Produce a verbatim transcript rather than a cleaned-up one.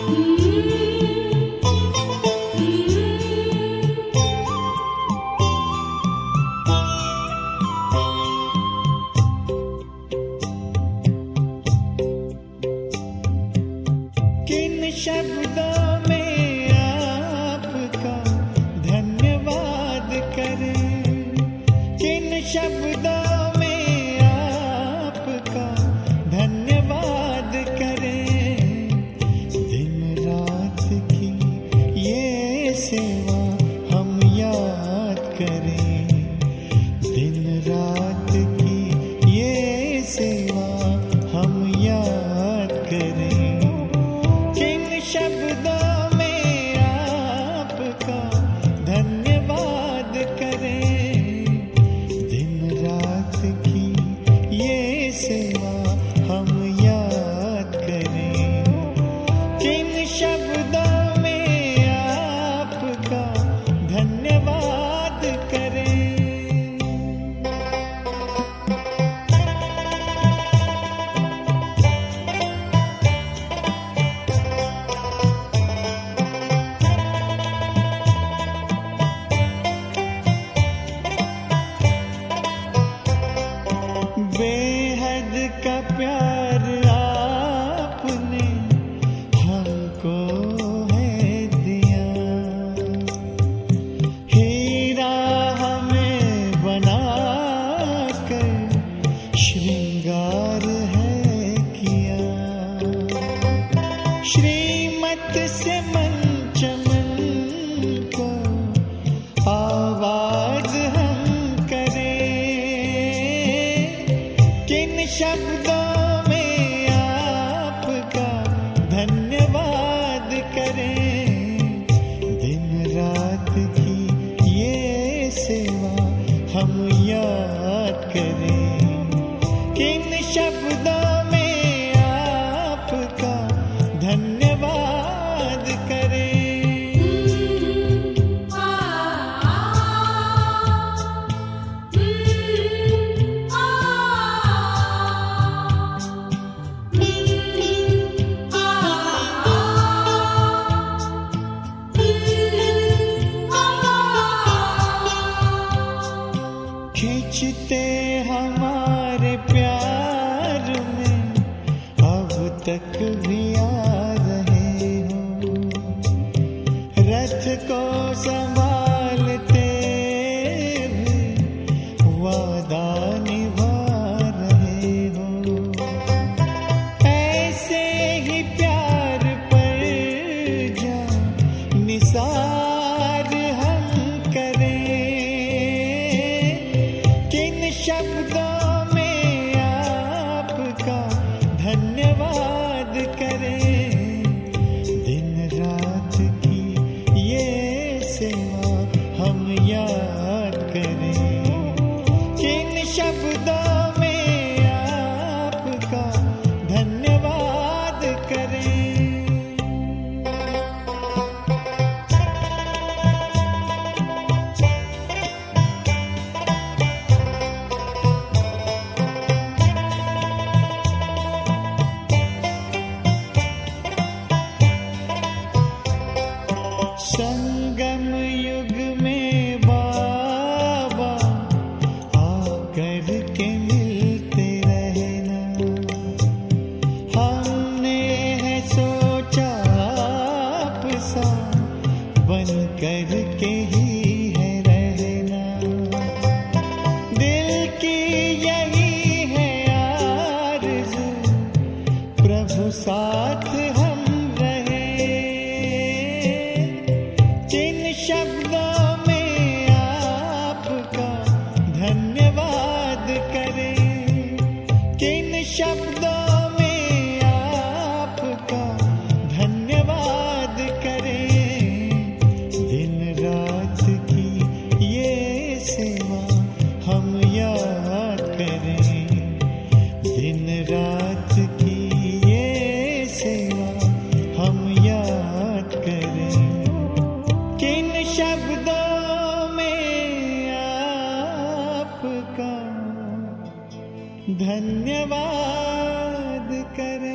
शब्दों में आपका धन्यवाद करें, किन शब्दों में आपका धन्यवाद करें। दिन रात की ये सेवा हम याद करें, दिन रात की ये सेवा हम याद करें। शब्दों में आपका धन्यवाद करें, दिन रात की ये सेवा हम याद करें। किन शब्दों में आपका धन्यवाद करें। बेहद का प्यार आपने हमको है दिया, हीरा हमें बनाकर श्रृंगार है किया। श्रीमत से मन चमन को आवाज हम शब्दों में आपका धन्यवाद करें, दिन रात की ये सेवा हम याद करें। किन शब्दों में आपका धन्यवाद करें। खींचते हमारे प्यार में अब तक भी आ रहे हो, रथ को संभालते भी वादा निभा रहे हो। ऐसे ही प्यार पर जा निसार हम करें, किन शब्दों में आपका धन्यवाद करें। दिन रात की ये सेवा हम याद करें, किन शब्दों में आपका धन्यवाद करें। संगम युग में बाबा आकर के मिलते रहना, हमने है सोचा आपसा बन कर के ही है रहना। दिल की यही है आरज़ू प्रभु साथ हम शब्दों में आपका धन्यवाद करें, किन शब्दों में आपका धन्यवाद करें। दिन रात की ये सेवा हम याद करें, दिन रात की ये सेवा हम याद करें। किन शब्दों में आपका धन्यवाद करें।